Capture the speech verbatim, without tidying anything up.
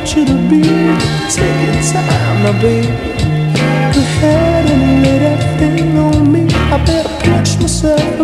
want you to be. Take your time, now baby. Go ahead and lay that thing on me. I better catch myself